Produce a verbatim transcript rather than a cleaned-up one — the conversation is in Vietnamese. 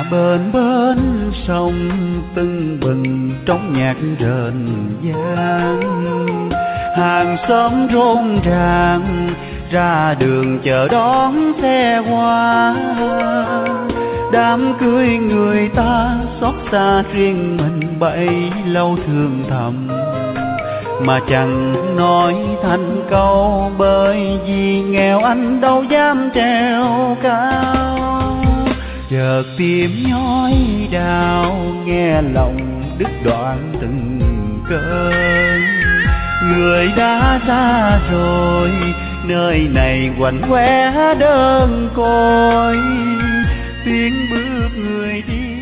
bên bên sông tưng bừng trong nhạc rền vang, hàng xóm rộn ràng ra đường chờ đón xe hoa. Đám cưới người ta xót xa riêng mình bấy lâu thương thầm, mà chẳng nói thành câu, bởi vì nghèo anh đâu dám treo cao. Chợt tim nhói đau nghe lòng đứt đoạn từng cơn, người đã xa rồi nơi này quạnh quẽ đơn côi, tiếng bước người đi